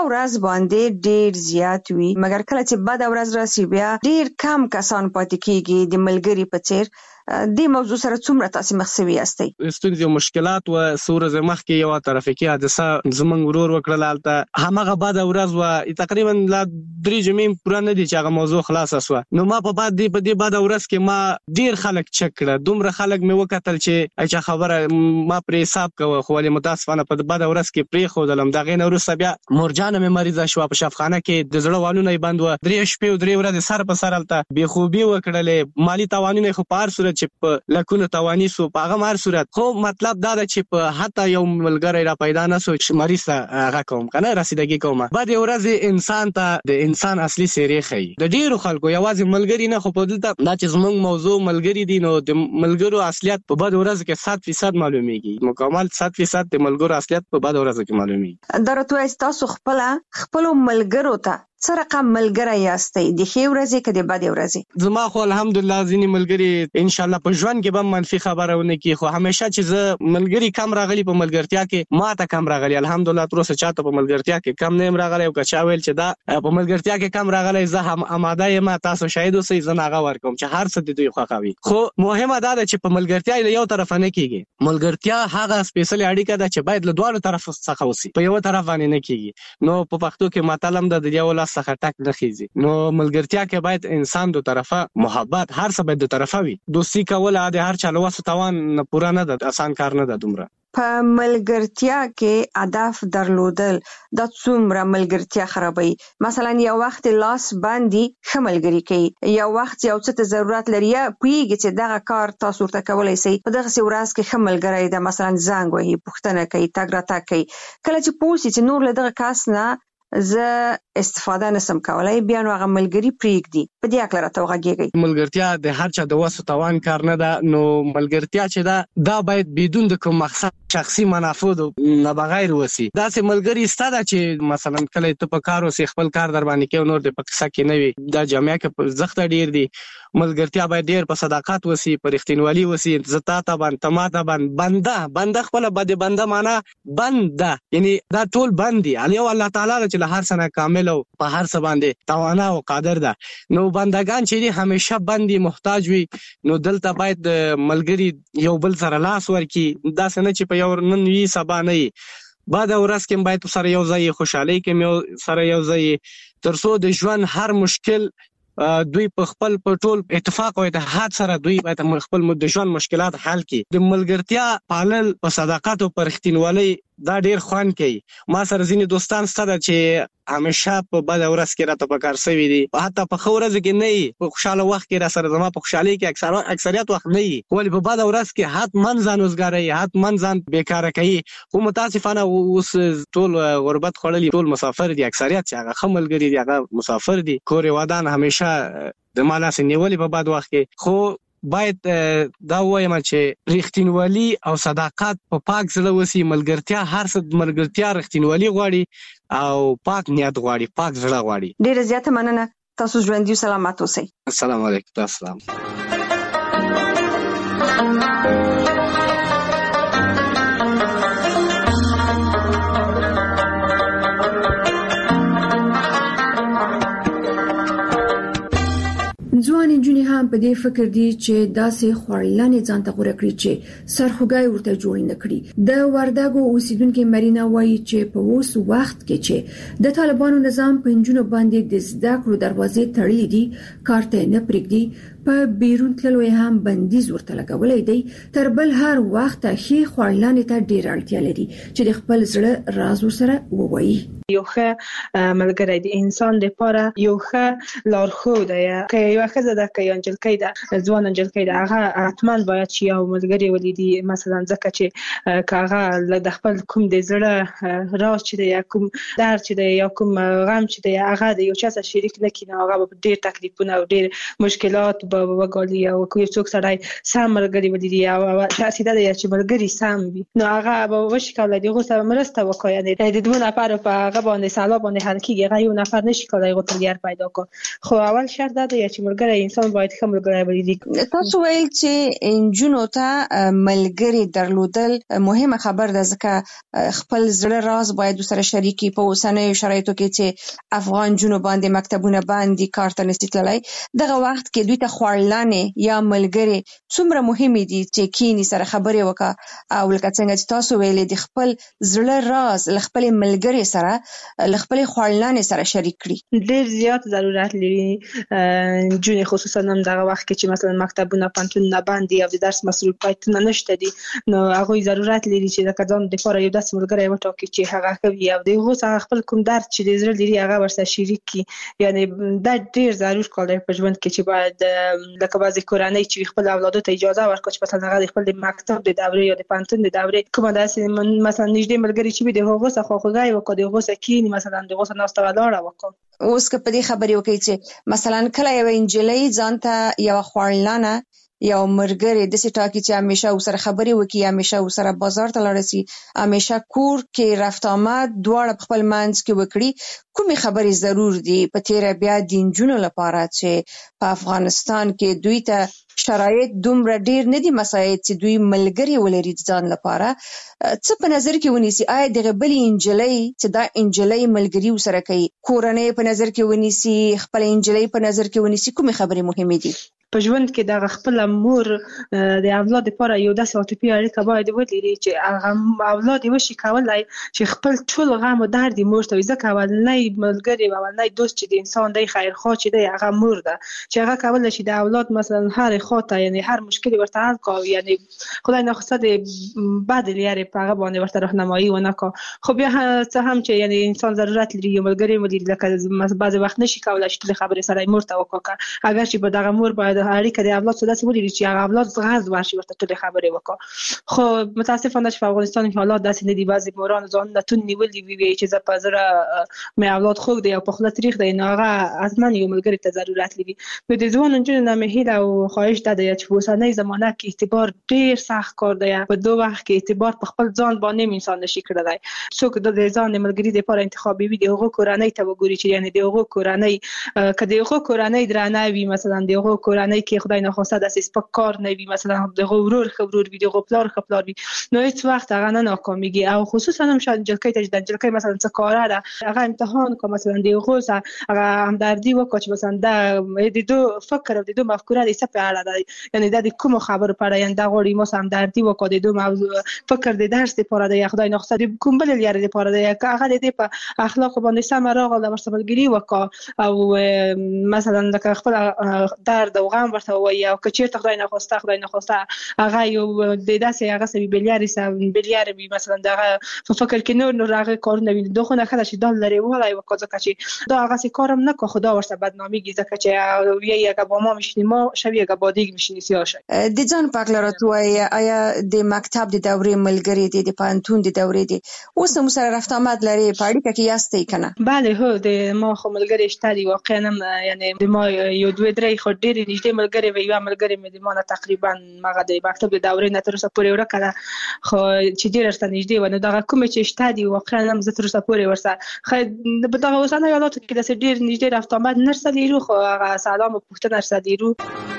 ورځ باندې ډیر زیات وي، مګر کله چې بده ورځ راسي بیا ډیر کم کسان پاتې کیږي د ملګري په څیر. دې موضوع سره څومره تاسو مخ شوي یاستئ؟ ستونزې او مشکلات و ورځې مخکې یوه ترافیکي حادثه زموږ ورور وکړله، هلته همغه بده ورځ وه، تقریبا لا 3 جمعې پوره نه دي چې هغه موضوع خلاصه سوه. نو ما په دې بده ورځ کې ما ډیر خلک چک کړه، دومره خلک مې وکتل چې اچھا خبره ما پرې حساب کوه، خو ولې متاسفانه په بده ورځ کې پرېښودلم. د هغې نه وروسته بیا مورجانه مې مریضه شوه، په شفخانه کې د زړه والونه یې بند وه، 3 شپې او 3 ورځې سر په سر هلته بېخوبي وکړلې، مالي تاوانونه یې خو په هر صورت چې په لکونو تواني سو په هغه هر صورت. خو مطلب دا ده چې په حتی یو ملګری را پیدا نه سو چې مریض ته هغه کوم کنه رسیدګي کومه. بدې ورځې انسان ته د انسان اصلي څېرې ښیي. د ډېرو خلکو یوازې ملګري نه، خو په دلته دا چې زموږ موضوع ملګري دي، نو د ملګرو اصلیت په بدې ورځو کې 100% معلومیږي، مکمل 100% د ملګرو اصلیت په بدې ورځو کې معلومیږي. دا راته وایي تاسو خپلو ملګرو ته څه رقم ملګری یاستئ، د ښې ورځې که د بدې ورځې؟ زما خو الحمدلله ځینې ملګري انشاءالله په ژوند کې به منفي خبره ونه کړي، خو همیشه چې زه ملګري کم راغلي په ملګرتیا کې ما ته کم راغلي، الحمدلله تر اوسه چاته په ملګرتیا کې کم نه یم راغلی. او که چا ویل چې دا په ملګرتیا کې کم راغلی، زه هم آماده یم، تاسو شاهد اوسئ، زه هغه ورکوم چې هر څه د دوی خوښوي. خو مهمه دا ده چې په ملګرتیا له یو طرفه نه کېږي. ملګرتیا هغه سپېڅلې اړیکه ده چې باید له دواړو طرفو څخه وسي، په یوه طرف باندې نه کېږي. نو په پښتو کې متل هم ده، د یو لاس څخه ټک نه خېږي. نو ملګرتیا کې باید انسان دو طرفه محبت، هر څه باید دو طرفه وي. دوستي کول د هر چا له وسه توان پوره نه ده، آسان کار نه ده دومره. په ملګرتیا کې هدف درلودل دا څومره ملګرتیا خرابوي؟ مثلا یو وخت لاس باندې ښه ملګري کوي، یو وخت یو څه ته ضرورت لري، یا پوهېږي چې دغه کار تاسو ورته کولی شئ، په دغسې ورځ کې ښه ملګری ده، مثلا زنګ وهي، پوښتنه کوي، تګ راتګ کوي. کله چې پوه شي چې نور له دغه کس نه زه استفاده نسم کولای، بیا نو هغه ملګري پرېږدي. په دې هکله راته وغږېږئ. ملګرتیا د هر چا د وسو توان کار نه ده. نو ملګرتیا چې ده دا باید بدون د کوم مقصد شخصي منافعو نه بغیر وسی. داسې ملګري سته ده چې مثلا کله ته په کار اوسې، خپل کار در باندې کوي، نور د په قصه کې نه وي. دا جامعه کې زښته ډېر دي. ملګرتیا باید ډېر په صداقت وسی، په رښتینولي وسی. زه تا ته باندې، ته ما ته باندې بنده خپله د بنده معنا بنده، یعنی دا ټول بند دي. یو الله تعالی ده چې له هر څه نه کامل او په هر څه باندې توانا او قادر ده. نو بندگان چې دي همیشه بندي محتاج وي. نو دلته باید ملګري یو بل سره لاس ورکړي، داسې نه چې په یو نن وي سبا نه وي. بعد ورځ کې باید سره یو ځای، خوشحالۍ کې سره یو ځای، تر څو د ژوند هر مشکل دوی په خپل په ټول اتفاق او اتحاد سره دوی باید خپل د ژوند مشکلات حل کړي. د ملګرتیا پالل په صداقت او په رښتینولۍ دا ډیر خوند کوي. ما سره ځینې دوستان سته چې همیشه په بده ورځ کې راته په کار سوي دي، حتی په ښه ورځو کې نه وي، په خوشحاله وخت کې را سره زما په خوشحالۍ کې اکثریت وخت نه وي، ولې په بده ورځ کې حتما ځان وزګاروي، حتما ځان بیکاره کوي. خو متاسفانه اوس ټول غربت خوړلي، ټول مسافر دي، اکثریت چې هغه ښه ملګري دي هغه مسافر دي، کور یې ودان همیشه د ما لاسې نیولي په بد وخت کې. خو باید دا ووایم چې رښتینولي او صداقت په پاک زړه وسي. ملګرتیا هر څه، ملګرتیا رښتینولي غواړي او پاک نیت غواړي، پاک زړه غواړي. ډیره زیاته مننه، تاسو ژوندي سلامت اوسئ. السلام علیکم. السلام. ځوان نجونې هم په دې فکر دي چې داسې خوړلنې ځان ته غوره کړي چې سرخوږی ورته جوړ نه کړي. د وردګو اوسیدونکې مرینا وایي چې په اوس وخت کې چې د طالبانو نظام په نجونو باندې د زده کړو دروازې تړلې دي، کار ته نه پرېږدي، په بیرون تللو هم بندیز ورته لګولی دی. تر بل هر وخت ښې خوړلنې ته ډېر اړتیا لري چې د خپل زړه راز ورسره ووایي. یو ښه ملګری د انسان لپاره یو ښه لارښود دی. که یو ښځه ده، که یو نجلۍ ده، ځوان نجلۍ ده، هغه حتما باید چې یو ملګری ولري. مثلا ځکه چې که هغه د خپل کوم د زړه راز چې دی، یا کوم درد چې دی، یا کوم غم چې دی، هغه د یو چا سره شریک نه کړي، نو هغه به ډېر تکلیفونه او ډېر مشکلات به وګالي او کوم څوک سړی سم ملګری ولري او تاسو دا چې ملګری سم وي نو هغه به وشي کولای دی غوسه مرسته وکړي یعنی د دوه نفر په هغه باندې سالا باندې حل کیږي هغه یو نفر نشي کولای غوتلګر پیدا کړي خو اول شرط دا دی چې ملګری انسان باید ښه ملګری ولري. تاسو ویل چې انجونو ته ملګری درلودل مهمه خبر ده ځکه خپل زړه راز باید سره شریکي په اوسنیو شرایطو کې چې افغان جنوب باندې مکتبونه باندې کار ته نشي تللی دغه وخت کې دوی ته خواړلانې یا ملګری څومره مهمه دي چې کینی سره خبرې وکړه او لکه څنګه چې تاسو ویلې د خپل زړه راز ل خپل ملګری سره ل خپل خواړلانې سره شریک کړي. ډېر زیات ضرورت لري جون خصوصا هم دغه وخت کې چې مثلا مکتبونه پانتونونه باندې او د درس مصروفیتونه نشته دي نو هغه ضرورت لري چې د ځان لپاره یو داسې ملګری وټاکي چې هغه کوي او دغه څنګه خپل کوم درد چې د زړه لري هغه ورسره شریک کړي یعنی دا ډېر ضروري کار دی په ژوند کې چې باید لکه بعضی کورنۍ چې خپل اولادو ته اجازه ورکړي چې مثلا هغه خپل د مکتب د دورې یا د پانتون د دورې کومه داسې مثلا نږدې ملګری چې د هغه څخه خواخوږي وکړي د هغه څخه کې مثلا د هغه ناست ولاړه وکړي. اوس که په دې خبرې وکړي چې مثلا کله یو انجلۍ ځان ته یو خواړلانه یو مرګري د سټاکی چې همیشه وسره خبرې وکي همیشه وسره بازار ته لاړ شي همیشه کور کې رفت آمد دواړه خپل منځ کې وکړي کومې خبرې ضرور دي په تیر بیا د انجونو لپاره چې په افغانستان کې دوی ته شرایط دومره ډیر نه دي مساعد چې دوی ملګری ولري ځان لپاره څه په نظر کې ونیسي آیا د غبلی انجلۍ چې دا انجلۍ ملګری وسره کوي کورنۍ په نظر کې ونیسي خپل انجلۍ په نظر کې ونیسي کومې خبرې مهمه دي په ژوند کې د خپل مور د اولاد لپاره یو داسې عاطفي اړیکه باید ولري چې هغه اولاد یې وشي کولای چې خپل ټول غم او درد مور ته ځکه اولنۍ ملګری او اولنۍ دوست چې د انسان دی خیرخواه چې دی هغه مور ده چې هغه کولای شي د اولاد مثلا هر خاطر یعنی هر مشکل ورته حل کوي یعنی خدای ناخواسته د بد لري په هغه باندې ورته راهنمایي ونکړي خو بیا څه هم چې یعنی انسان ضرورت لري یو ملګری ولري لکه بعضی وخت نشي کولای چې ټول خبرې سره مور ته وکړي اگر چې په دغه مور باید اړیکه د اولاد سره داسې ولري چې هغه اولاد غرض ورشي ورته ټول خبرې وکړي خو متاسفانه چې په افغانستان کې حالات داسې نه دي بعضی موران ځان نتون نیولي وي چې زه په زړه مې اولاد خوږ دی او په خپل تاریخ دی نو هغه اصلا یو ملګری ته ضرورت لري نو د ځوان نجونو نه مهیله او خواهش ده چې په اوسنۍ زمانه کې اعتبار ډیر سخت کار دی په دوه وخت کې اعتبار په خپل ځان باندې انسان نشي کړی څوک د ځان ملګری لپاره انتخابي وي دغه کورنۍ ته وګوري چې یعنی دغه کورنۍ کله دغه کورنۍ درانه وي مثلا دغه کورنۍ کې خدای ناخواسته داسې سپک کار نه وي مثلا دغه ورور خبرور وي دغه پلار خپلار وي نو هیڅ وخت هغه نه ناکامیږي او خصوصا هم شاید جلکې ته د جلکې مثلا څه کار ده هغه امتحان کوم مثلا دغه هغه همدردی وکړي چې مثلا د دوه فکر او د دوه مفکوره د څه په اړه ده یعنی د کوم خبر په اړه یعنی دا غوړي مو همدردی وکړي د دوه موضوع فکر د درس لپاره د خدای ناخواسته کوم بل لري لپاره د هغه د په اخلاق باندې سم راغله ورسملګری وکړه او مثلا د خپل درد او غم ورته وایي او کچیر خدای ناخواسته هغه یو د داسې هغه سوي بلیار به مثلا دغه په فکر کې نور هغه کار نه وي دغه نه خدای چې دال لري ولای وکړه چې دا هغه سي کارم نه کو خدا ورته بدنامي ځکه چې یو با ما میشنی ما شوی یک با دیگ میشنی سیاشه د ځان پاک لره توای آیا د مکتب د دورې ملګری د پانتون د دورې دی اوس هم سره رفت آمد لري پاړی کې یاستئ کنه بله هو د ما خو ملګری شته دی واقعا یعنی د ما یو دوه درې خو ډېر نږدې ملګری وي یو ملګری مې د ما تقریبا مغه د مکتب د دورې نه تر اوسه پورې ورکړه خو چې ډېر ورته نږدې و نو دغه کوم چې شته دی واقعا هم زه تر اوسه پورې ورسره خو په دغه اوسنۍ حالاتو کې داسې ډېر نږدې رفت آمد نرسه لرو خو هغه سلام او پوښتنه سره لرو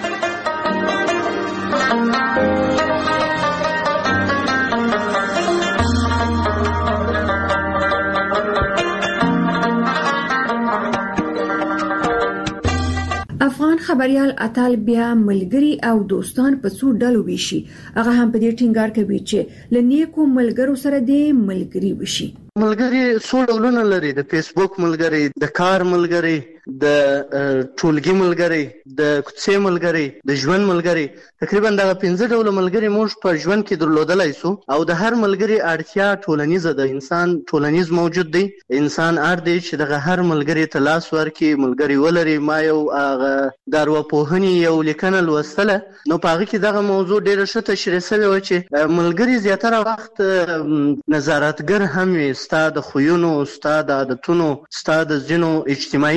افغان خبريال اتل بیا ملګری او دوستان په څو ډلو ویشي هغه هم په دې ټینګار کوي چې لنیکو ملګرو سره دې ملګری وشي ملګری څو ډولونه لري د فیسبوک ملګری د کار ملګری د ټولګي ملګری د کوڅې ملګری د ژوند ملګری تقریبا دا 15 ډول ملګری موږ په ژوند کې درلودلای سو او د هر ملګری اړتیا ټولنیزه ده انسان ټولنیز موجود دی انسان اړ دی چې دغه هر ملګری ته لاس ورکړي ملګری ولري ما یو دارواپوهنې یو لیکنه لوستله نو په هغه کې دغه موضوع ډیره ښه تشریح شوې و چې ملګری زیاتره وخت نظارتګر هم وي ستا د خویونو ستا د عادتونو ستا د ځینو اجتماعي نیمګړتیاوو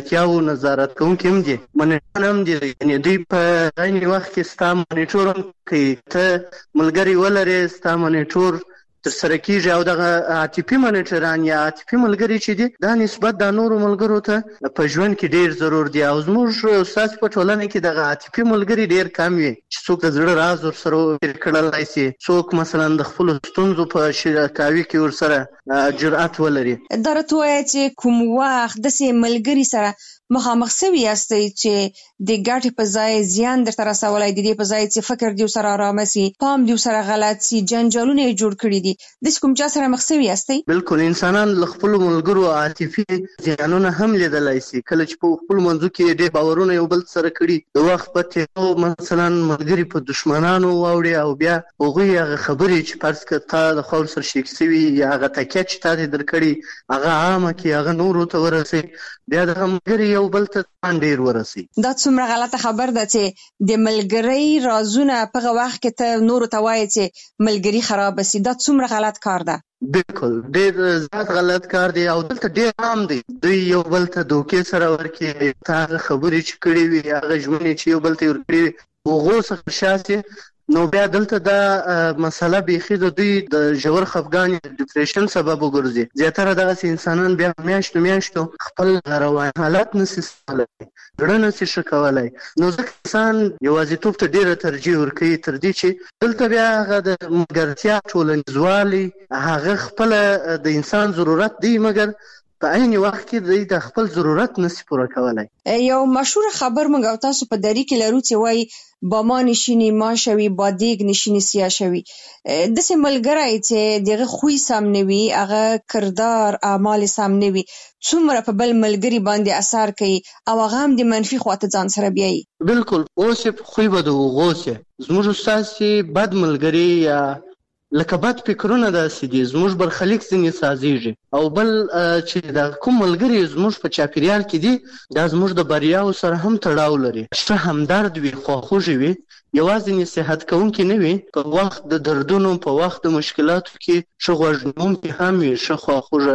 ملګرتیاو نظارت کوونکي هم دي، منیټوران هم دي. یعنې دوی په عین وخت کې ستا منیټور هم کوي. ته ملګري ولرې، ستا منیټور ترسره کېږي. او دغه عاطفي منیټوران یا عاطفي ملګري چې دي، دا نسبت د نورو ملګرو ته په ژوند کې ډېر ضرور دي. او زموږ ستاسې په ټولنه کې دغه عاطفي ملګري ډېر کم وي چې څوک د زړه راز ورسره شریک کړلی شي، څوک مثلا د خپلو ستونزو په شریکاوي کې ورسره جرأت ولري. دا راته ووایه چې کوم وخت داسې ملګري سره مخامخ سوي یاستئ چې د ګټې په ځای زیان درته رسولی، د دې په ځای چې فکر دې ورسره ارامه سي، پام دې ورسره غلط سي، جنجالونه یې جوړ کړي دي، داسې کوم چا سره مخ سوي یاستئ؟ بلکل، انسانان له خپلو ملګرو عاطفي زیانونه هم لیدلی سي. کله چې په خپلو منځو کې ډېر باورونه یو بل سره کړي، د وخت په تېرو مثلا ملګري په دشمنانو واوړي او بیا هغوی هغه خبرې چې فرض کړه تا د خوا ورسره شریک سوي یا هغه تکیه چې تا دې درکړي هغه عامه کړي، هغه نورو ته ورسوي، بیا دغه ملګري یو بل ته ډېر ورسي. دا څومره غلطه خبر ده چې د ملګرۍ رازونه په هغه وخت کې ته نورو ته وایې چې ملګري خرابه سي. دا څومره غلط کار ده. بلکل ډېر زیات غلط کار دی او دلته ډېر عام دی. دوی یو بل ته دوکې سره ورکړي، ته هغه خبرې چې کړې وي، هغه ژمنې چې یو بل ته یې ورکړې وي، هغو څخه شاسې. نو بیا دلته دا مسله بیخي د دوی د ژور خفګان یا ډیپریشن سبب وګرځي. زیاتره دغسې انسانان بیا میاشتو خپل رواني حالت نسي سمولی، زړه نسي ښه کولی. نو ځکه انسان یوازیتوب ته ډېره ترجیح ورکوي تر دې چې دلته بیا هغه د ملګرتیا ټولنیزوالی هغه خپله د انسان ضرورت دی، مګر په عین وخت کې دوی د خپل ضرورت نسي پوره کولی. یو مشهور خبر موږ او تاسو په دری کې لرو چې وایي با ما نشینی ما شوي، با دیگ نشینی سیاه شوي. داسې ملګری چې دغه خوی سم نه وي، هغه کردار اعمال سم نه وي، څومره په بل ملګري باندې اثر کوي او هغه هم د منفي خواته ځان سره بیایي. بلکل، اوس یې خوی به د هغو سي. زموږ ستاسې بد ملګري یا لکه بد فکرونه داسې دي، زموږ برخلیک ځینې سازېږي. او بل چې د کوم ملګري زموږ په چاپېریال کې دي، دا زموږ د بریاو سره هم تړاو لري. ښه همدرد وي، خواخوږي وي، یوازې نصیحت کوونکي نه وي، په وخت د دردونو، په وخت د مشکلاتو کې ښه غوږ نیونکي هم وي، ښه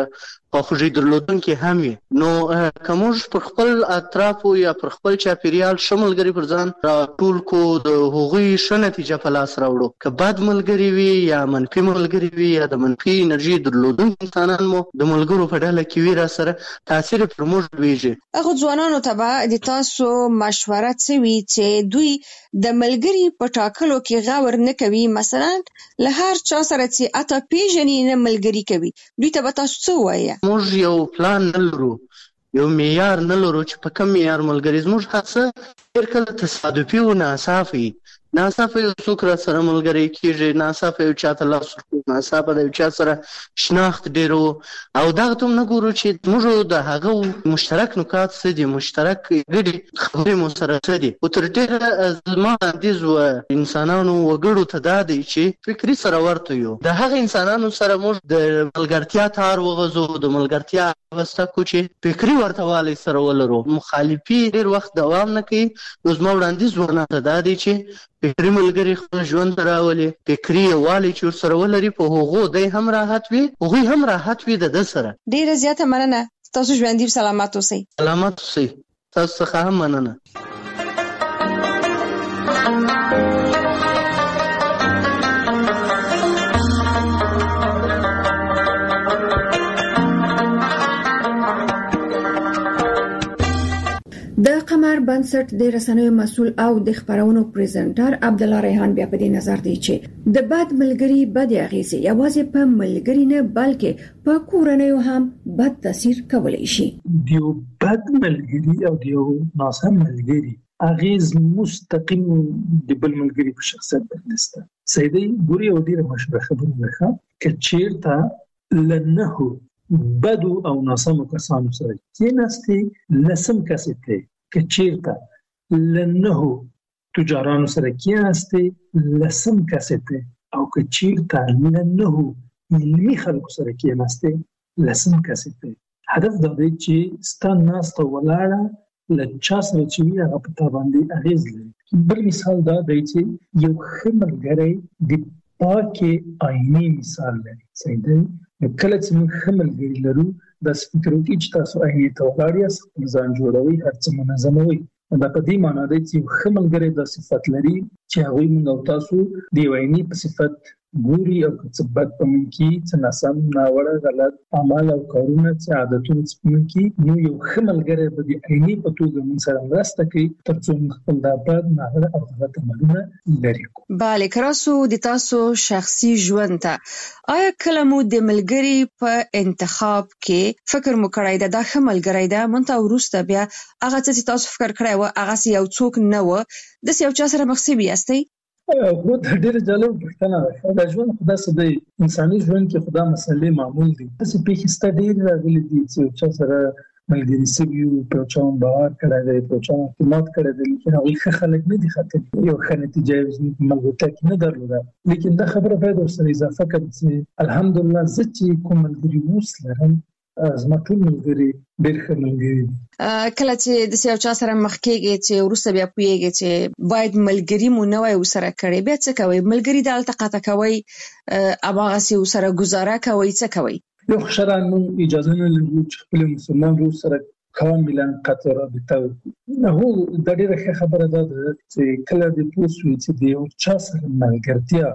خواخوږي درلودونکي هم وي. نو که موږ پر خپل اطرافو یا پر خپل چاپېریال ښه ملګري پر ځان راټول کړو، د هغوی ښه نتیجه په لاس راوړو. که بد ملګري وي یا منفي ملګري وي یا د منفي انرژي درلودونکي انسانان مو د ملګرو په ډله کې وي راسره، تاثیر پر موږ لویږي. هغو ځوانانو ته به د تاسو مشوره څه وي چې دوی د ملګري په ټاکلو کې غور نه کوي؟ مثلا له هر چا سره چې اته پیژني نه ملګري کوي، دوی ته به تاسو څه ووایه؟ موږ یو پلان نه لرو، یو معیار نه لرو چې په کوم معیار ملګري. زموږ هر څه ډېر کله تصادفي او ناڅاپه وي. ناڅاپه یو څوک را سره ملګری کېږي، ناڅاپه یو چا ته لاس ورکوو، ناڅاپه د یو چا سره شناخت ډېر و. او دغه ته هم نه ګورو چې موږ د هغه مشترک نکات څه دي، مشترک ګډې خبرې مو سره څه دي. خو تر ډېره زما وړاندیز و انسانانو وګړو ته دا دی چې فکري سره ورته یو. د هغه انسانانو سره موږ د ملګرتیا تار وغځو، د ملګرتیا واسطه کو چې فکري ورته والی سره ولرو. مخالفي ډېر وخت دوام نه کوي. نو زما وړاندیز ورته دا دی چې فکري ملګري خپل ژوند ته راولي، فکري یووالی چې ورسره ولري، په هغو دی هم راحت وي، هغوی هم راحت وي د ده سره. ډېره زیاته مننه. تاسو ژوندي سلامت اوسئ. سلامت اوسئ. تاسو څخه هم مننه. د قمر بنسټ د رسنیو مسؤل او د خبرونو پریزنټر عبدالله ریحان بیا په دې نظر دی چې د بد ملګري بد اغیزې یوازې په ملګري نه بلکې په کورنیو هم بد تاثیر کولی شي. دیو بد ملګري او دیو ناسم ملګري اغیز مستقیم د بل ملګري په شخصیت باندې سته. سیدی ګوري او ډیره مشهوره خبره ده چې چیرته لنهو بدو او ناسمو کسانو سره کېناستې، لسم کسې ته که چیرته لنهو تجارانو سره کېناستې، لسم کسې ته او که چیرته لنهو علمي خلکو سره کېناستې، لسم کسې ته. هدف دا دی چې ستا ناسته ولاړه له چا سره چې وي هغه په تا باندې اغېز لري. بل مثال دا دی چې یو ښه ملګری د پاکې آینې مثال لري. صحیح دی. کله چې موږ ښه ملګري لرو د فکر وکړي چې تاسو عیني توغاړی خپل ځان جوړوي هر څه منظموي. دا په دې معنی دی چې خملګری د صفات لري چې هغه موږ او تاسو دی ویني په صفات ګوري او څه بد پمن کی څه ناسم ناوړه غلط عمل او کارونه چې عادتونه پمن کی نو یو خملګری به د عیني په توګه موږ سره مرسته کوي ترڅو موږ خپل د بد ناوړه او غلط عملونه لري. bale کراسو د تاسو شخصي ژوند ته آیا کله مو د ملګری په انتخاب کې فکر مو کړی دا خملګری دا مونته ورسته بیا هغه چې تاسو فکر کړی و هغه یو څوک نه و د یو چا سره مخسي بیاستئ؟ خو د ډېر جالب پښتنه ده دا ژوند خدا سده انساني ژوند کې خدا مسلې معمول دي چې په کې ست ډېر راغلي دي چې چا سره ملګری سیو په چاون بار کړه دی په چاون اعتماد کړه دی چې هغه خلک نه دي خاطر یو ښه نتیجه ملګرتیا کې نه درلوده. لیکن دا خبره باید ورسره اضافه کړم چې الحمدلله زه چې کوم ملګری اوس لرم زما ټول ملګري ډېر ښه ملګري دي. کله چې د یو چا سره مخ کېږي چې وروسته بیا پوهیږي چې باید ملګري مو نه وای ورسره کړی بیا څه کوئ؟ ملګري د التقاطه کوئ هماغسې ورسره ګزاره کوئ څه کوئ؟ یو شرعاً موږ اجازه نه لرو چې خپل مسلمان ورور سره کاملا قطع رابطه وکړو. هو دا ډېره ښه خبره ده چې کله د پوه شوې چې د یو چا سره ملګرتیا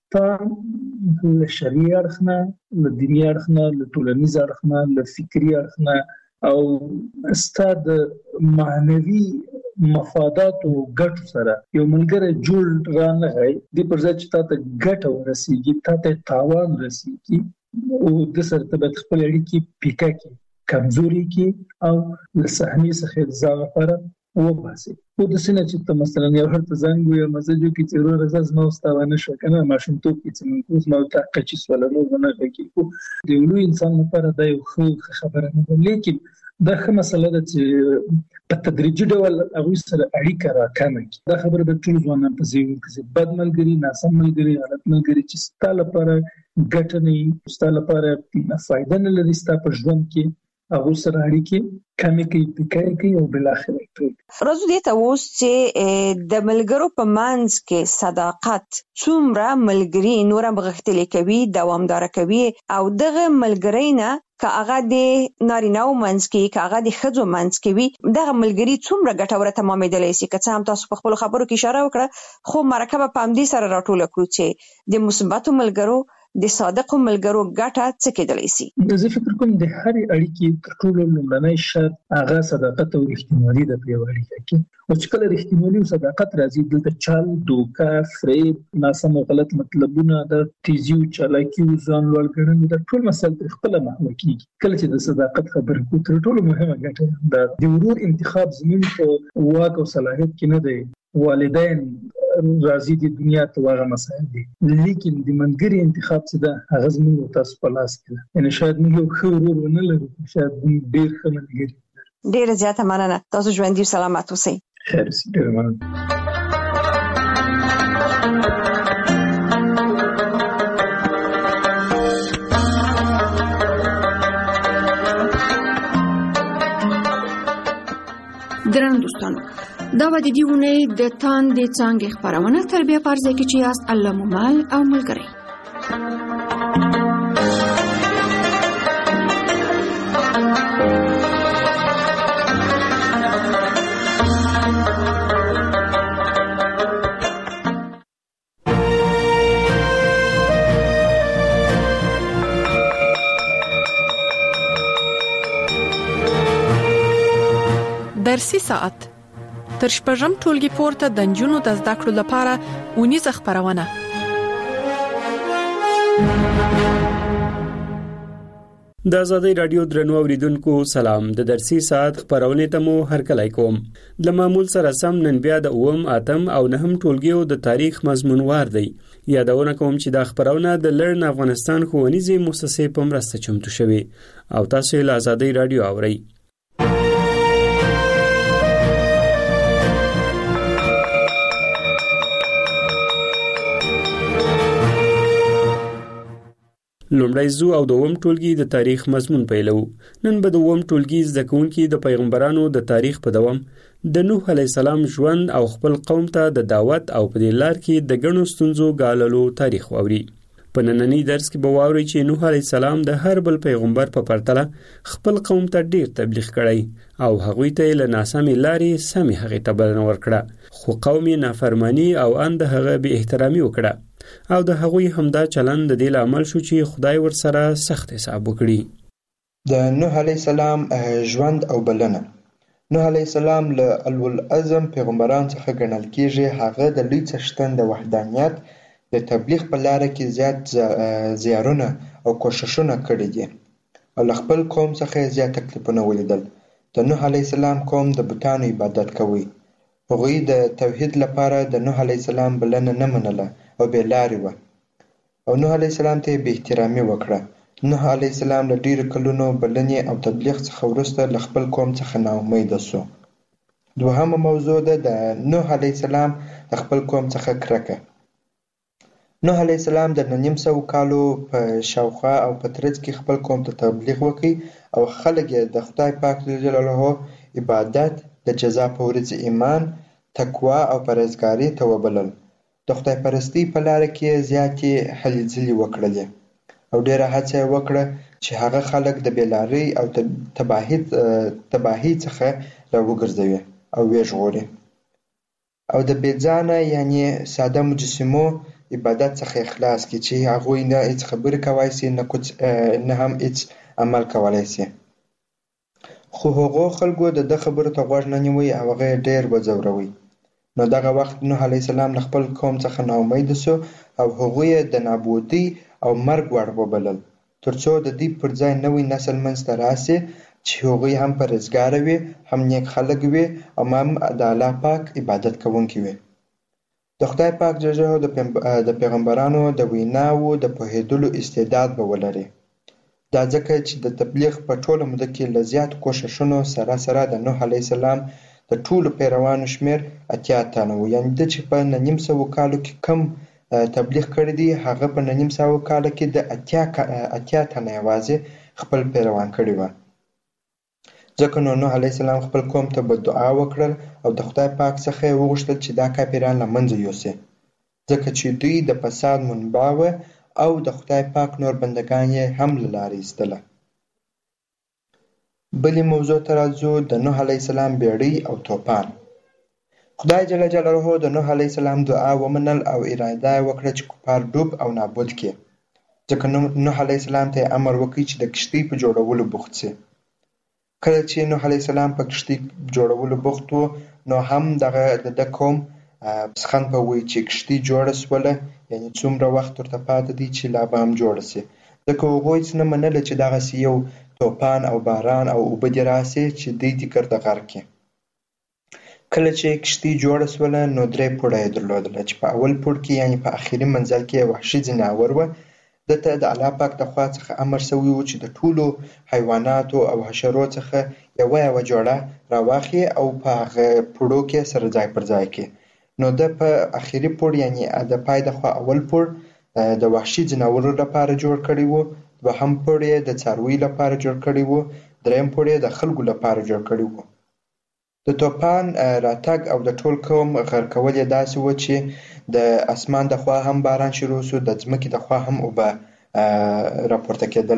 ستا له شرعي اړخ نه له دیني اړخ نه له ټولنیز اړخ نه له فکري اړخ نه او ستا د معنوي مفادات او ګټو سره یو ملګری جوړ رانغی د پر ځای چې تاسو ګټه ورسیږي تاسو تاوان رسیږي او د سره ته خپل اړیکې پیکا کی کمزوري کی او له صحنې څخه ځان لپاره وباسي. خو د سینې چې ته مثلا یو هرته زنګ وي مسجو کې چې ورو رزاز نو ستاونه شو کنه ماشوم ته چې موږ نو تا قچې سوالونه ونه کوي د یو انسان لپاره دا یو ښه خبره نه ده. لیکن دا ښه مسله ده چې په تدریجي ډول هغه سره اړیکه راکمه کی. دا خبره د ټول ځوانانو په ذهن کې بد ملګری ناسم ملګری غلط ملګری چې ستاسو لپاره ګټه نه ستاسو لپاره فائدہ نه لري ستاسو په ژوند کې هغه سره اړیکې کمې کوي پکې کوي او بل اخر راځو دې ته اوس چې د ملګرو په منځ کې صداقت څومره ملګری نورم غښتلې کوي دوامدار کوي او دغه ملګری نه که هغه د نارینه و منځ کې که هغه د ښځو منځ کې وي دغه ملګري څومره ګټوره تمامېدلی شي. که څه هم تاسو په خپلو خبرو کې اشاره وکړه خو مرکه به په همدې سره راټوله کړو چې د مثبتو ملګرو د صادقو ملګرو ګټه څه کېدلی شي؟ زه فکر کوم د هرې اړیکې تر ټولو لومړنی شرط هغه صداقت او رښتینولي ده په یوه اړیکه کې. او چې کله رښتینولي او صداقت راځي دلته چل دوکه فریب ناسم او غلط مطلبونه د تیزي او چالاکي او ځان لوړ ګڼل د ټول مسله خپل محو کیږي. کله چې د صداقت خبره کوو تر ټولو مهمه ګټه د ورور انتخاب زموږ په واک او صلاحیت کې نه دی. والدین راځي د دنیا ته واغه مسائل دي لیکن د منګري انتخاب څه ده هغه زموږ تاسو په لاس کې ده. یعنی شاید موږ یو ښه ورور نه لرو شاید ډېر ښه منګري. ډېره زیاته مننه. تاسو ژوندي سلامت اوسئ. خیر سي ډېر مننه. درنو دوستانو دا و د دې اونۍ د تاندې څانګې خپرونه تربیه پرځای کې چې یاست الله ممال او ملګری. درسي ساعت تر شپږم ټولګي پورته د نجونو د زده کړو لپاره اونیزه خپرونه. د آزادۍ رادیو درنو اوریدونکو سلام. د درسي ساعت خپرونه ته مو هرکلی کوم. د معمول سره سم نن بیا د 8 اتم او 9 ټولګیو د تاریخ مضمونوار دی. یادونه کوم چې د خپرونه د لرن افغانستان ښوونیزې مؤسسې په مرسته چمتو شوې او تاسو یې له آزادۍ رادیو اورئ. لومړی زو او دوم ټولګي د تاریخ مضمون پیلو. نن به دوم ټولګي زده کوونکي د پیغمبرانو د تاریخ په دوام د نوح علیه السلام ژوند او خپل قوم ته د دعوت او په دې لار کې د ګڼو ستونزو ګاللو تاریخ واوري. په نننی درس کې به واورئ چې نوح علیه السلام د هر بل پیغمبر په پرتله خپل قوم ته ډیر تبلیغ کړی او هغوی ته له ناسمې لارې سمې هغې ته بلنه ورکړه، خو قوم یې نافرمانی او اند هغه بې احترامي وکړه او د هغوی همدا چلند د دې لامل شو چې خدای ورسره سخت حساب وکړي. د نوح علیه السلام ژوند او بلنه. نوح علیه السلام له اولو العزم پیغمبران څخه ګڼل کیږي. هغه د لوی څښتن د وحدانیت د تبلیغ په لاره کې زیات زیارونه او کوششونه کړي دي او له خپل قوم څخه زیات تکلیفونه ولیدل. د نوح علیه السلام قوم د بتانو عبادت کوي. هغوی د توحید لپاره د نوح علیه السلام بلنه نه منله او بې لارې وه او نوح علیه السلام ته یې بې احترامي وکړه. نوح علیه السلام له ډېرو کلونو بلنې او تبلیغ څخه وروسته له خپل قوم څخه ناامیده سو. دوهمه موضوع ده د نوح علیه السلام د خپل قوم څخه کرکه. نوح علیه السلام د 900 کالو په شاوخوا او په ترڅ کې خپل قوم ته تبلیغ وکړ او خلک یې د خدای پاک جلاله عبادت، د جزا په ورځ ایمان، تقوا او پرهیزګارۍ ته وبلل. د خدای پرستی په لاره کې زیاتې هلې ځلې وکړلې او ډېره هڅه یې وکړه چې هغه خلک د بېلارۍ او تباهۍ څخه راوګرځوي او ویې ژغوري او د بېځانه یعنې ساده مجسمو عبادت څخه اخلاص کړي چې هغوی نه هیڅ خبرې کولی شي نه هم هیڅ عمل کولی شي. خو هغو خلکو د ده خبرو ته غوږ نه نیوی او هغه یې ډېر وځوروي. نو دغه وخت نوح علیه السلام له خپل قوم څخه ناامیده سو او هغوی یې د نابودۍ او مرګ وړ وبلل تر څو د دوی پر ځای نوی نسل منځته راسي چې هغوی هم پرهیزګاره وي، هم نیک خلک وي او هم د الله پاک عبادت کوونکي وي. د خدای پاک د پیغمبرانو د ویناوو د پوهېدلو استعداد به ولري. دا ځکه چې د تبلیغ په ټوله موده کې له زیاتو کوښښونو سره د نوح علیه السلام د ټولو پیروانو شمېر 80 تنه و. یعنې ده چې په 900 کالو کې کم تبلیغ کړی دی هغه په 900 کالو کې د 80 تنه یوازې خپل پیروان کړي وه. ځکه نو نوح علیه السلام خپل قوم ته بدعا وکړل او د خدای پاک څخه یې وغوښتل چې دا کافران له منځه یوسي، ځکه چې دوی د فساد منبع وه او د خدای پاک نور بندګان یې هم له لارې ایستله. بلې موضوع ته راځو، د نوح علیه السلام بیړۍ او توپان. خدای جل جلاله د نوح علیه السلام دعا ومنل او اراده یې وکړه چې کفار ډوب او نابود کړي. ځکه نوح علیه السلام ته یې امر وکړ چې د کښتۍ په جوړولو بوخت شي. کله چې نوح علیه السلام په کښتۍ جوړولو بوخت و نو هم د ده قوم پسخند به وایي چې کښتۍ جوړه شوله، یعنې څومره وخت ورته پاتې دی چې لا به هم جوړه شي. ځکه هغوی هېڅ نه منله چې دغسې یو توپان او باران او اوبه دې راسي چې دوی دې ګرده غرق کړي. کله چې کښتۍ جوړه شوله نو 3 پوړه یې درلودله چې په اول پوړ کې یعنې په اخري منزل کې یې وحشي ځناور وه. ده ته د الله پاک د خوا څخه امر شوی و چې د ټولو حیواناتو او حشرو څخه یوه جوړه راواخلي او په هغه پوړو کې سره ځای پر ځای کړي. نو ده په اخري پوړ یعنې د پای د خوا اول پوړ د وحشي ځناورو لپاره جوړ کړی و، دوهم پوړ یې د څارویو لپاره جوړ کړی و، دریم پوړ یې د خلکو لپاره جوړ کړی و. د توپان راتګ او د ټول قوم غرقول یې داسې و چې د اسمان د خوا هم باران شروع شو، د ځمکې د خوا هم اوبه راپورته کېدل.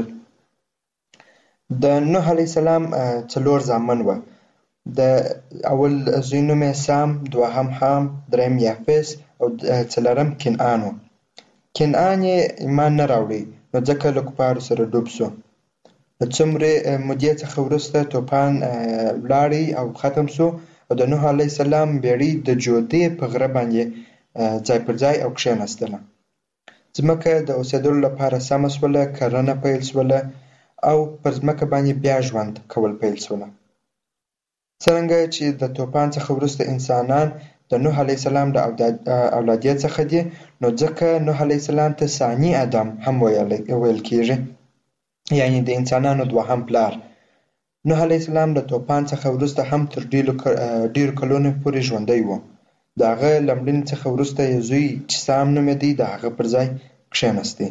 د نوح علیه السلام 4 زامن وه. د اول زوی نوم یې سام، دوهم حام، دریم یافس او څلورم کنعان و. کنعان یې ایمان نه راوړی نو ځکه له کفارو سره ډوب سو. د څومره مودې څخه وروسته توپان ولاړی او ختم سو او د نوح علیه السلام بیړۍ د جودې په غره باندې ځای پر ځای او کښېناستله. ځمکه د اوسېدلو لپاره سمه شوله، کرنه پیل شوله او پر ځمکه باندې بیا ژوند کول پیل شوله. څرنګه چې د توپان څخه وروسته انسانان د نوح علیه السلام د اولادیت څخه دي نو ځکه نوح علیه السلام ته ثاني ادم هم ویل کېږي، یعنې د انسانانو دوهم پلار. نوح علیه السلام د توپان څخه وروسته هم تر ډېرو کلونو پورې ژوندی و. د هغه له مړینې څخه وروسته یې زوی چې سام نومېدی د هغه پر ځای کښېناستی.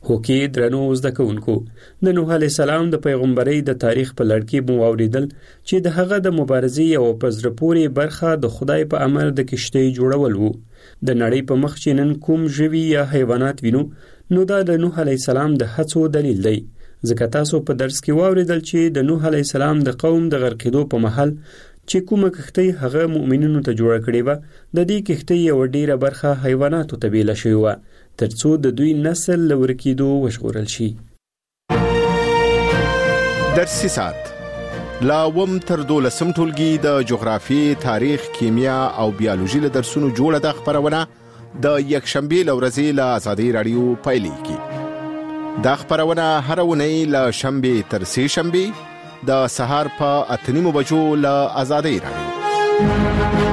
هوکي درنو زده کوونکو د نوح علی السلام د پیغمبري د تاریخ په لړ کې مو اوریدل چې د هغه د مبارزې او پزره پوري برخه د خدای په امر د کشتۍ جوړول وو. د نړۍ په مخ چې نن کوم ژوي یا حیوانات وینو نو دا د نوح علی السلام د هڅو دلیل دی. ځکه تاسو په درس کې واوریدل چې د نوح علی السلام د قوم د غرقېدو په محل چې کومه کښتۍ هغه مؤمنینو ته جوړه کړې وه د دې کښتۍ یو ډیره برخه حیواناتو ته بیله شوې وه ترڅو د دوی نسل له ورکېدو وژغورل شي. درسي ساعت لا وم تر 12 ټولګي د جغرافي، تاریخ، کیمیا او بیولوژي له درسونو جوړه د خبرونه د یکشنبه لورځي له آزادۍ رادیو پایلیږي. دا خبرونه هر ونی له شنبه تر سه شنبه د سهار په 8:30 بجو له آزادۍ رادیو.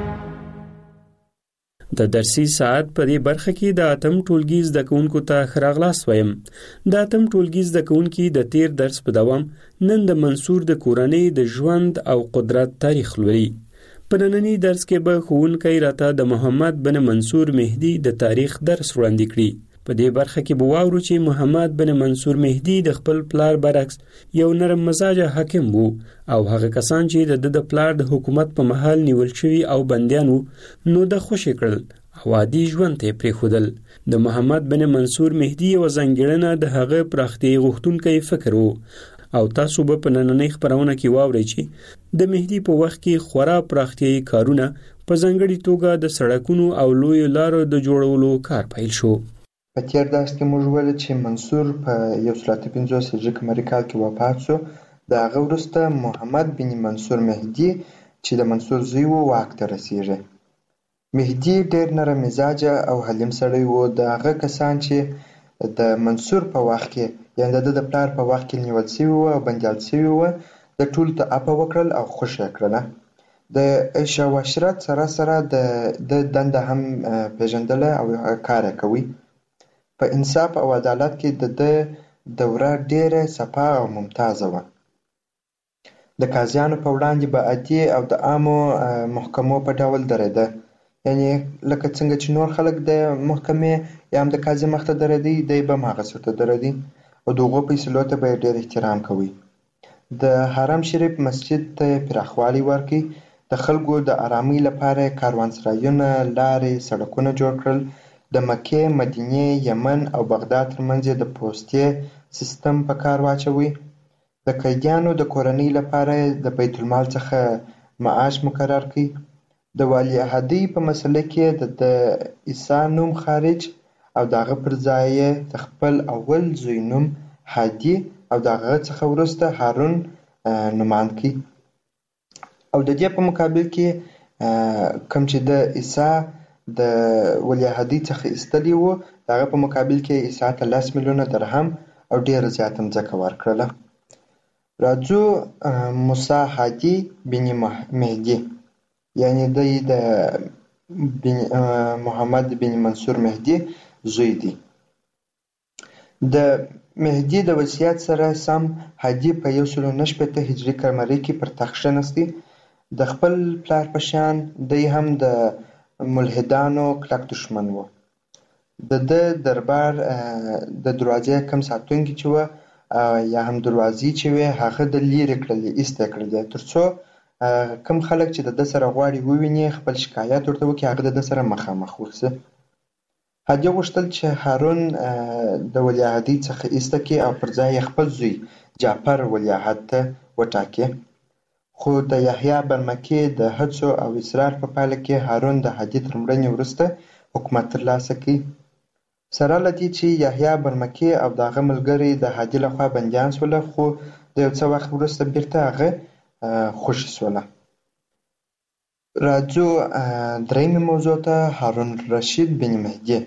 د درسي ساعت په دې برخه کې د اتم ټولګي زده کوونکو ته خراغلاس وایم. د اتم ټولګي زده کوونکي د تیر درس په دوام نن د منصور د کورنۍ د ژوند او قدرت تاریخ لولي. په نننی درس کې به ښوونکی راته د محمد بن منصور مهدي د تاریخ درس وړاندې کړي. په دې برخه کې به واورو چې محمد بن منصور مهدي د خپل پلار برعکس یو نرم مزاجه حاکم وو او هغه کسان چې د پلار د حکومت په محل نیول شوي او بندیان وو نو د خوشي کړل او عادي ژوند ته پریښودل. د محمد بن منصور مهدي یو ځانګړنه د هغه پراختیا غوښتونکی فکر وو او تاسو به په نننۍ خبرونه کې واورئ چې د مهدي په وخت کې خورا پراختیايي کارونه په ځانګړي توګه د سړکونو او لویو لارو د جوړولو کار پیل شو. په تیر درس کې موږ ویل چې منصور په 150 هجري قمري کال کې وفات شو. د هغه وروسته محمد بن منصور مهدي چې د منصور زوی و واک ته رسیږي. مهدي ډېر نرم مزاجه او حلیم سړی و. د هغه کسان چې د منصور په وخت کې یعنې د پلار په وخت کې نیول شوي وو او بندیان شوي وو د ټولو ته عفوه وکړل او خوشي یې کړله. د عیش او عشرت سره سره د دنده هم پیژندله او کار یې کوي. په انصاف او عدالت کې د دوره ډیره صفا او ممتازه وه. د قاضیانو په وړاندې به عادي او د عامو محکمو په ډول درېده، یعنې لکه څنګه چې نور خلک د محکمې یا هم د قاضي مخ ته درېدی دی به هم هغسې ورته درېدی او د هغو فیصلو ته به یې ډېر احترام کوي. د حرم شریف مسجد ته یې پراخوالی ورکړي. د خلکو د آرامۍ لپاره یې کاروانسرایونه، لارې، سړکونه جوړ کړل. د مکې، مدینې، یمن او بغداد ترمنځ یې د پوستې سیستم په کار واچوي. د قیدیانو د کورنۍ لپاره د بیت المال څخه معاش مقرر کړي. د ولیعهدۍ په مسله کې د عیسی نوم خارج او د هغه پر ځای یې د خپل اول زوی نوم هادي او د هغه څخه وروسته هارون نومان کړي. او د دې په مقابل کې کوم چې د عیسی د ولیعهدۍ څخه ایستلي وو د هغه په مقابل کې عیسی ته 10 میلیونه درهم او ډېره زیاته مځکه ورکړله. راځو موسی هادي بن مهدي یعنې دی د محمد بن منصور مهدي زوی دی. د مهدي د وصیت سره سم هادي په 190 هجري قمري کې پر تخت کښېنستی. د خپل پلار په شان دی هم د ملحدانو کلک دښمن و. د دربار د دروازې کم ساتونکي چې وه یا هم دروازې چې وې هغه د لیرې کړلې، ایسته یې کړلې تر څو کم خلک چې د ده سره غواړي وویني خپل شکایت ورته وکړي هغه د ده سره مخامخ وخسي. هادي غوښتل چې هارون د ولیعهدۍ څخه ایسته کړي او پر ځای یې خپل زوی جعفر ولیعهد ته وټاکي. خو د یحیی برمکي د هڅو او اصرار په پایله کې هارون د هادي تر مړینې وروسته حکومت ترلاسه کړي. سره له دې چې یحیی برمکي او د هغه ملګري د هادي لخوا بندیان شوله خو د یو څه وخت وروسته بیرته هغه خوشي شوله. راځو درېیمې موضوع ته، هارون الرشید بن مهدي.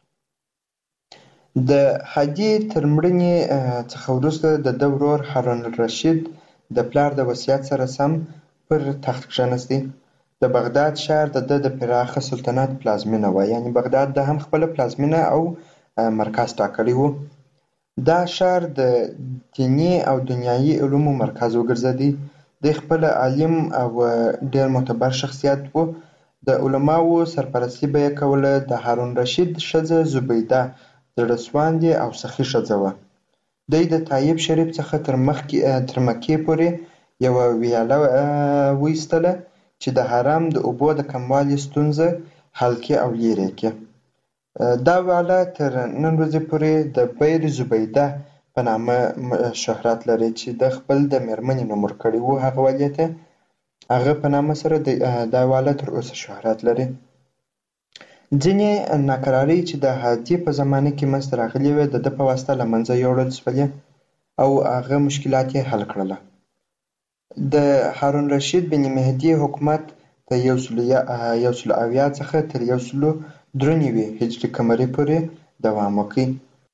د هادي تر مړینې څخه وروسته د ده ورور هارون الرشید د پلار د وصیت سره سم پر تخت کښېنستی. د بغداد ښار د ده د پراخه سلطنت پلازمینه وه، یعنې بغداد د هم خپله پلازمینه او مرکز ټاکلی و. دا ښار د دیني او دنیایي علومو مرکز وګرځېدی. دی خپله عالم او ډېر معتبر شخصیت و. د علماو سرپرستي به یې کوله. د هارون الرشید ښځه زبیده زړه سواندې او سخي ښځه وه. دوی د طایب شریف څخه تر مکې پورې یوه ویاله وایستله چې د حرم د اوبو د کموالي ستونزه حل کړي او لرې کړي. دا ویاله تر نن ورځې پورې د بئر زبیده په نامه شهرت لري چې د خپل د مېرمنې نوم ورکړی و هغه والي ته. هغه په نامه سره دا ویاله تر اوسه شهرت لري. ځینې ناکرارۍ چې د هادي په زمانه کې منځته راغلې وې د ده په واسطه له منځه یوړل شولې او هغه مشکلات یې حل کړله. د هارون رشید بن مهدي حکومت د 170 څخه تر 193 هجري قمري پورې دوام وکړ.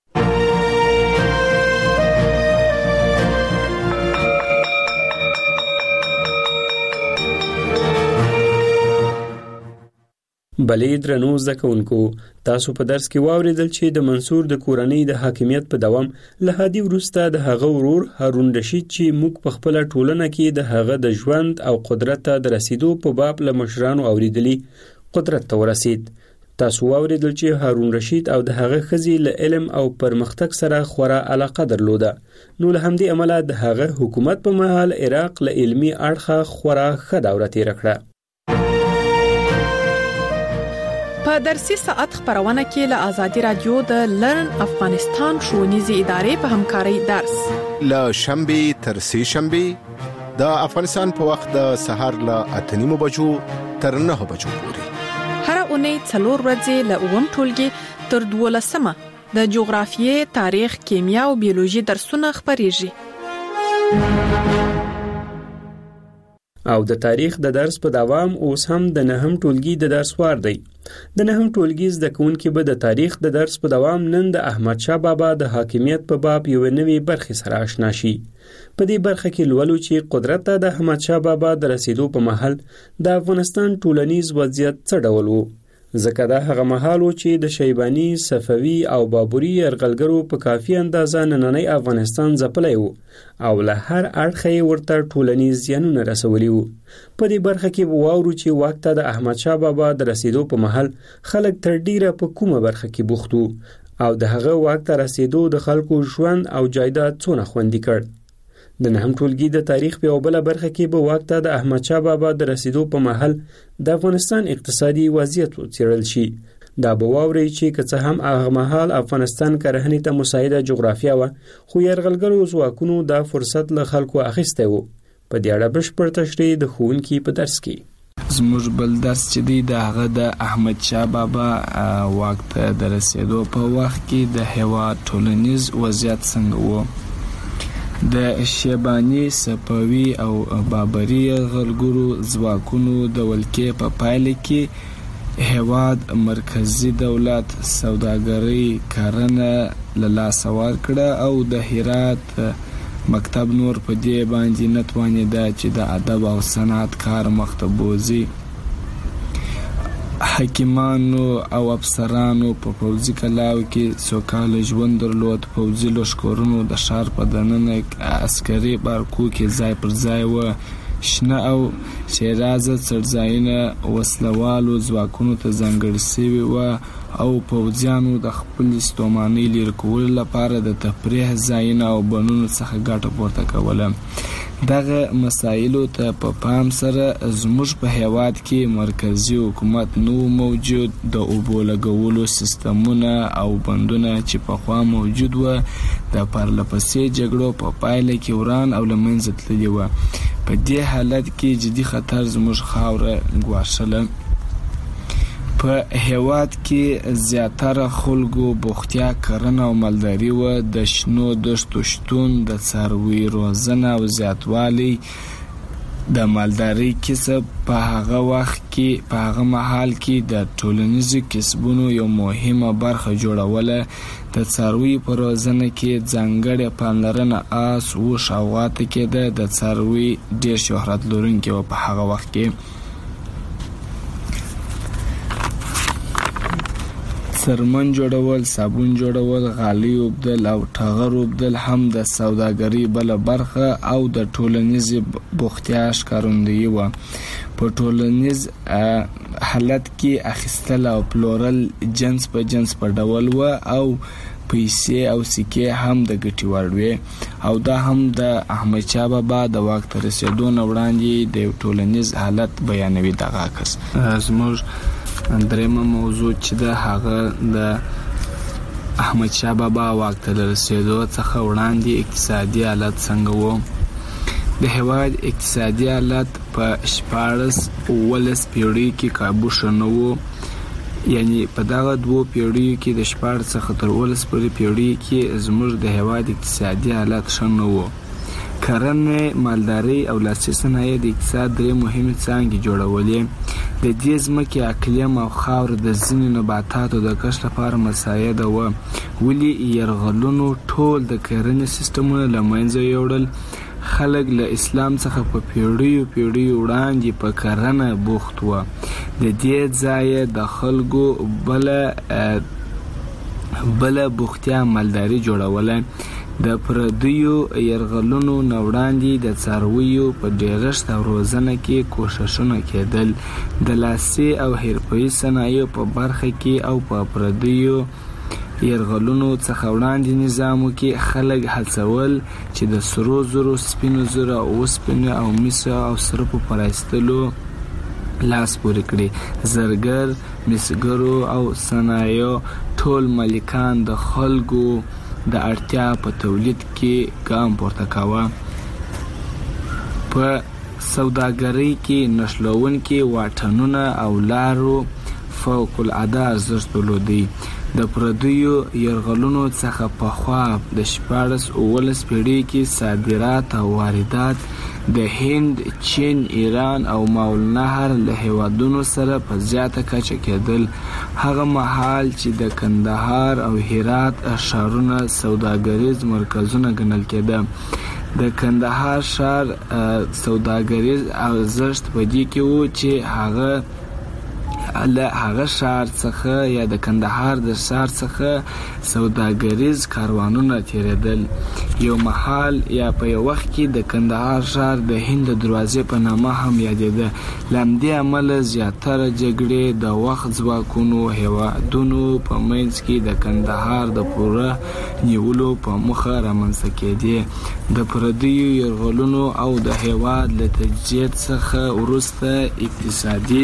بلې درنو زده کوونکو، تاسو په درس کې واورېدل چې د منصور د کورنۍ د حاکمیت په دوام له هادي وروسته د هغه ورور هارون رشید چې موږ په خپله ټولنه کې د هغه د ژوند او قدرت ته د رسیدو په باب له مشرانو اوریدلی قدرت ته ورسید. تاسو واورېدل چې هارون رشید او د هغه ښځې له علم او پرمختګ سره خورا علاقه درلوده، نو له همدې امله د هغه حکومت په مهال عراق له علمي اړخه خورا ښه دوره تېره کړه. په درسي ساعت خبرونه کې له آزادي رادیو د لرن افغانستان ښوونیزې ادارې په همکارۍ درس له شنبه تر سه شنبه د افغانستان په وخت د سحر له 8:30 بجو تر 9 بجو پورې هر اونۍ 4 ورځې له 9 ټولګي تر 12 د جغرافیې، تاریخ، کیمیا او بیولوژي درسونه خبريږي. او د تاریخ د درس په دوام اوس هم د 9 ټولګي د درس وار دی. د 9 ټولګي زده کوونکي به د تاریخ د درس په دوام نن د احمد شاه بابا د حاکمیت په باب یو نوې برخه سره آشنا شي. په دې برخه کې لولو چې قدرت ته د احمد شاه بابا د رسیدو په مهال د افغانستان ټولنیز وضعیت څه ډول و، ځکه دا هغه مهال و چې د شیبانی، صفوي او بابري یرغلګرو په کافي اندازه نننی افغانستان ځپلی و او له هر اړخه یې ورته ټولنیز زیانونه رسولي وو. په دې برخه کې واورو چې واک ته د احمد شاه بابا د رسیدو په مهال خلک تر ډیره په کومه برخه کې بوخت وو او د هغه واک ته رسیدو د خلکو ژوند او جایداد څونه خوندي کړ. د 9 ټولګي د تاریخ په یو بل برخه کې به واک ته د احمد شاه بابا د رسیدو په مهال د افغانستان اقتصادي وضعیت وڅېړل شي. دا به واوري چې که څه هم هغه مهال افغانستان کرهنې ته مساعده جغرافیه وه، خو یرغلګرو ځواکونو دا فرصت له خلکو اخیستی و. په دې اړه بشپړ تشریح د ښوونکي په درس کې. زموږ بل درس چې دی د هغه د احمد شاه بابا واک ته د رسیدو په وخت کې د هېواد ټولنیز وضعیت څنګه و. د شیبانی، صفوي او بابري یرغلګرو ځواکونو د ولکې په پایله کې هېواد مرکزی دولت سوداګرۍ کرنه له لاسه ورکړه او د هرات مکتب نور په دې باندې نه توانېده چې د ادب او صنعت کار مخته بوځي. حکیمانو او افسرانو په پوځي کلاو کې سوکاله ژوند درلود. پوځي لښکرونو د ښار په دننه عسکري بارکو کې ځای پر ځای و. شنه او شیرازه څړځایونه وسلوالو ځواکونو ته ځانګړي شوي وو او پوځیانو د خپلې ستومانۍ لرې کولو لپاره د تفریح ځایونه او بڼونو څخه ګټه پورته کوله. دغه مسایلو ته په پام سره زموږ په هیواد کې مرکزی حکومت نو موجود، د اوبو لګولو سیستمونه او بندونه چې پخوا موجود و د پرلپسې جګړو په پایله کې وران او له منځه تللي وه. په دې حالت کې جدي خطر زموږ خاوره ګواښله. په هیواد کې زیاتره خلکو بوختیا کرنه او مالداري و. د شنو دښتو شتون، د څاروي روزنه او زیاتوالی د مالداري کسب په هغه وخت کې په هغه مهال کې د ټولنیزو کسبونو یو مهمه برخه جوړوله. د څاروي په روزنه کې ځانګړې پاملرنه آس، اوښ او غوا ته کېده. د څاروي ډېر شهرت لرونکي و په هغه وخت کې. څرمن جوړول، صابون جوړول، غالۍ اوبدل او ټغر اوبدل هم د سوداګرۍ بله برخه او د ټولنیزې بوختیا ښکارندویي وه. په ټولنیز حالت کې اخیستل او پلورل جنس په جنس په ډول و او پیسې او سکې هم د ګټې وړ وې او دا هم د احمدشاه بابا د واک ته رسېدو نه وړاندې د ټولنیز حالت بیانوي. دغه عکس زموږ درېیمه موضوع چې د هغه د احمدشاه بابا واک ته رسېدو څخه وړاندې اقتصادي حالت څنګه و. د هېواد اقتصادي حالت په 14 پیړۍ کې کابو ښه نه و، یعنی په دغه 2 پیړیو کې د 14 څخه تر 18 پورې پیړۍ کې زموږ د هېواد اقتصادي حالت ښه نه و. کرنه، مالداري او لاسي صنایع د اقتصاد درې مهمې څانګې جوړولې. د دې ځمکې اقلیم او خاوره د ځینو نباتاتو د کښت لپاره مساعده وه، ولې یرغلونو ټول د کرنې سیستمونه له منځه یوړل. خلک له اسلام څخه په پیړیو وړاندې په کرنه بوخت وو. د دې ځای د خلکو بل بوختیا مالداري جوړوله. د پردیو یرغلونو نه وړاندې د څارویو په ډېرښت او روزنه کې کوښښونه کېدل. د لاسي او حرفوي صنایعو په برخه کې او په پردیو یرغلونو څخه وړاندې نظامو کې خلک هڅول چې د سرو زرو، سپینو زرو، اوسپنې او مسو او سرپو په رایستلو لاس پورې کړي. زرګر، مسګرو او صنایعو ټول مالکان د خلکو د اړتیا په تولید کې ګام پورته کاوه. په سوداګرۍ کې نښلوونکي واټنونه او لارو فوق العاده ارزښت درلودی. د پردیو یرغلونو څخه پخوا د 14-15 پیړۍ کې صادرات او واردات د هند، چین، ایران او ماول نهر له هیوادونو سره په زیاته کچه کېدل. هغه مهال چې د کندهار او هرات ښارونه سوداګریز مرکزونه ګڼل کېده. د کندهار ښار سوداګریز ارزښت په دې کې و چې هغه ښار څخه یا د کندهار د ښار څخه سوداګریز کاروانونه تیریدل. یو مهال یا په یو وخت کې د کندهار ښار د هند دروازې په نامه هم یادېده. له همدې امله زیاتره جګړې د وخت ځواکونو هېوادونو په منځ کې د کندهار د پوره نیولو په موخه رامنځته کېدې. د پردیو یرغلونو او د هېواد له تجزیې څخه وروسته اقتصادي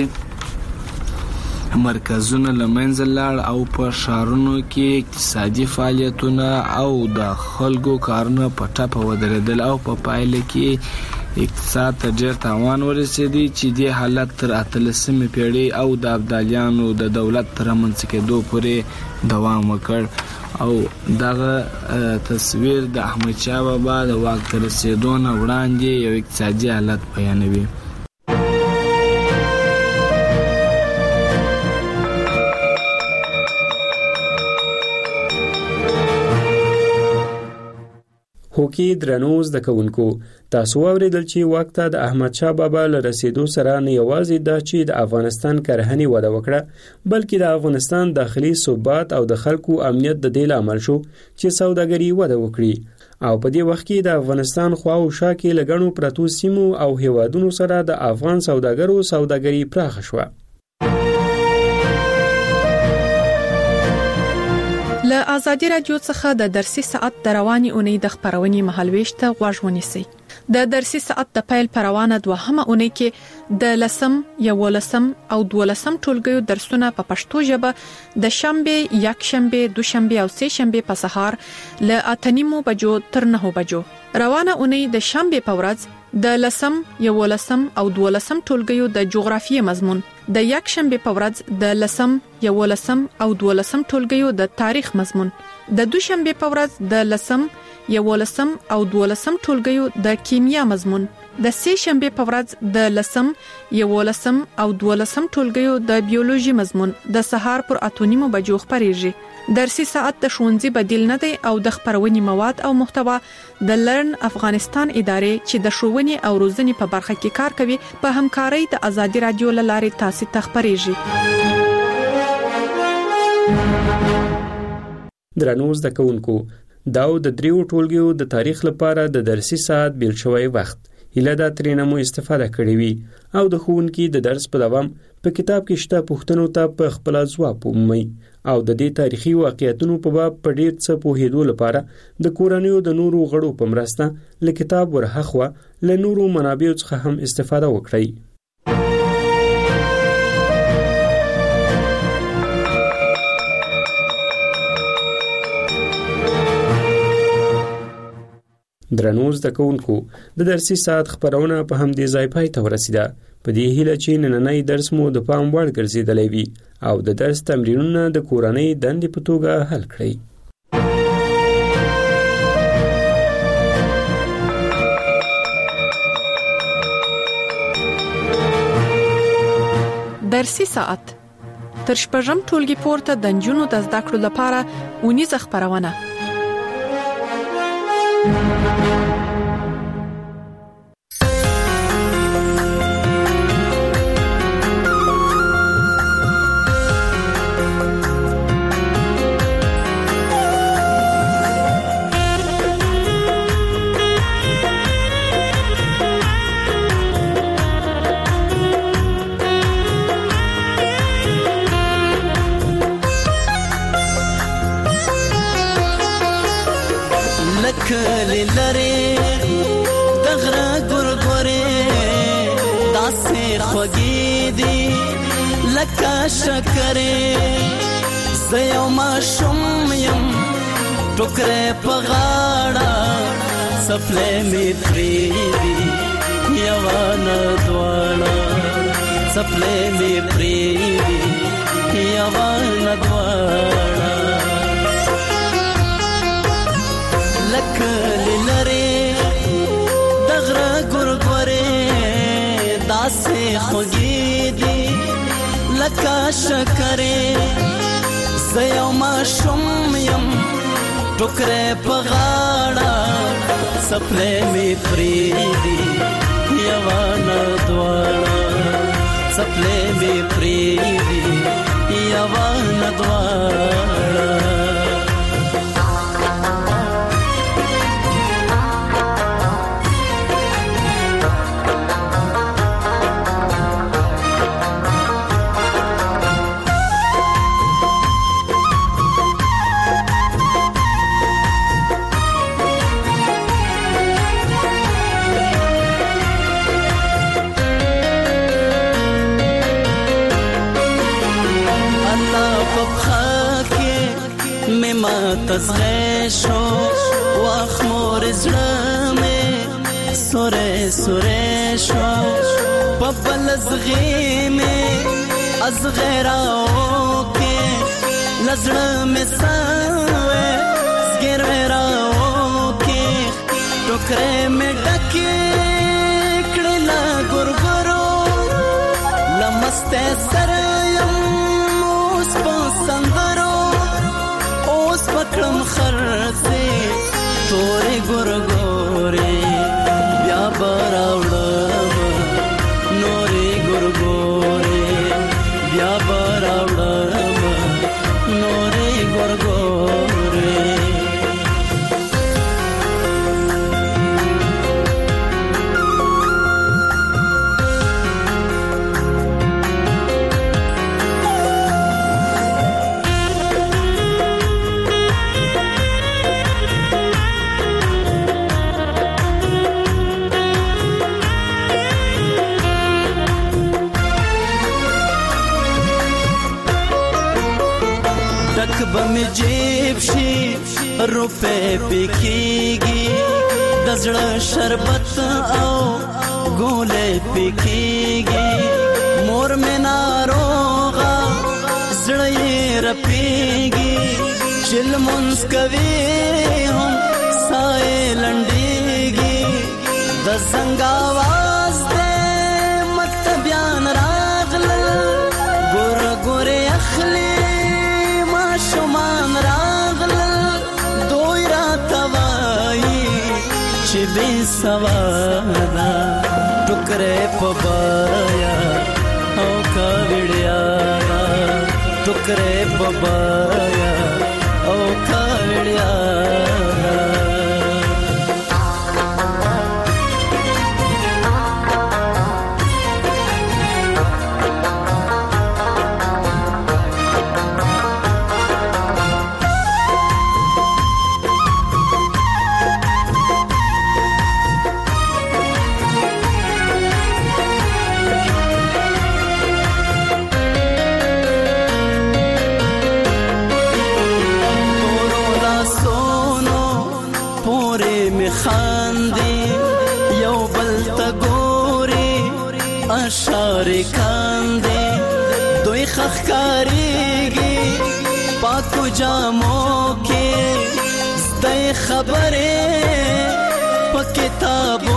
مرکزونه له منځه لاړ او په ښارونو کې اقتصادي فعالیتونه او د خلکو کارونه په ټپه ودرېدل او په پایله کې اقتصاد ته ډېر تاوان ورسېدی چې دې حالت تر 18مې پیړۍ او د ابدالیانو د دولت تر رامنځته کېدو پورې دوام وکړ. او دغه تصویر د احمدشاه بابا د واک ته رسېدو نه وړاندې یو اقتصادي حالت بیانوي. هوکي درنو زده کوونکو، تاسو اوریدل چې واک ته د احمدشاه بابا له رسېدو سره نه یوازې دا چې د افغانستان کرهنې وده وکړه، بلکې د افغانستان داخلي ثبات او د خلکو امنیت د دې لامل شو چې سوداګري وده وکړي. او په دې وخت کې د افغانستان خوا او شا کې لګڼو پرتو سیمو او هیوادونو سره د افغان سوداګرو سوداګري پراخه شوه. له آزادي رادیو څخه د درسي ساعت د رواني اونۍ د خبرونې مهالويش ته غوږ ونیسئ. د درسي ساعت د پیل پروانه دوهمه اونۍ کې د 10 11 او 12 ټولګیو درسونه په پښتو ژبه د شنبه، یکشنبه، دوشنبه او سه شنبه په سهار له 8:30 بجو تر 9 بجو. روانه اونۍ د شنبه په ورځ د 10 11 او 12 ټولګیو د جغرافیې مضمون، د یکشنبه په ورځ د 10 11 او 12 ټولګیو د تاریخ مضمون، د دوشنبه په ورځ د 10 11 او 12 ټولګیو د کیمیا مضمون، د سه شنبه په ورځ د 10 11 او 12 ټولګیو د بیولوژي مضمون د سهار پر 8:30 بجو خبريږي. درسي ساعت د ښوونځي بدیل نه دی او د خبرونې مواد او محتوا د لرن افغانستان ادارې چې د ښوونې او روزنې په برخه کې کار کوي په همکارۍ د آزادي رادیو لارې تاسو ته خبريږي. درنو زده کوونکو، دا د دریو ټولګیو د تاریخ لپاره د درسي ساعت بیل شوی وخت، هیله دا ترېنه مو استفاده کړې وي او د ښوونکي د درس په دوام په کتاب کې شته پوښتنو ته په خپل ځواب ومومئ او د دې تاریخي واقعیتونو په باب په ډېر څه پوهېدو لپاره د کورنیو د نورو غړو په مرسته له کتاب ورهاخوا له نورو منابعو څخه هم استفاده وکړئ. درنو زده کوونکو د درسي ساعت خپرونه په همدې ځای پای ته ورسیده. په دې هیله چې نننی درس مو د پام وړ ګرځېدلی وي او د درس تمرینونه د کورنۍ دندې په توګه حل کړئ. درسي ساعت تر شپږم ټولګي پورته د نجونو د زده کړو لپاره اونیزه خپرونه. کلی لري دغره ګورګورې داسې خوږې دي لکه شکرې زه یو ماشوم یم ټوکرې په غاړه څپلۍ مې پرېږدي یوه نه دواړه څپلۍ مې پرېږدي یوه نه دواړه کلی لري دغره ګورګورې داسې خوږې دي لکه شکرې زه یو ماشوم یم ټوکرې په غاړه څپلۍ مې پرېږدي یوه نه دواړه څپلۍ مې پرېږدي یوه نه دواړه تزغه شو واخمور زړه مې سورې سورې شو په بل زغې مې ازغراو کې لزړه مې سوې زګراو کې ټوکرې مې ډکې کړې لا ګورګورو لمسته سره یم اوس په سندرو پکړم خرڅې تورې ګورګورې بیا براوړم نورې ګورګورې بیا براوړم نورې ګورګورې بم جیب شي روپے پکېږي د زړه شربت او ګولې پکېږي مور مې ناروغه زړه یې رپېږي چې لمونځ کوي هم ساه یې لنډېږي د زنګ اواز دی مکتبیان راغلل ګورګورې اخلي شمان راغلل دوی راته وایي چې بې سواده ټوکرې په بایا او کاوړیا ټوکرې په بایا او کاوړیا مشرکان دي دوی خخکاریږي پاکو جامو کې زده خبره په کتابو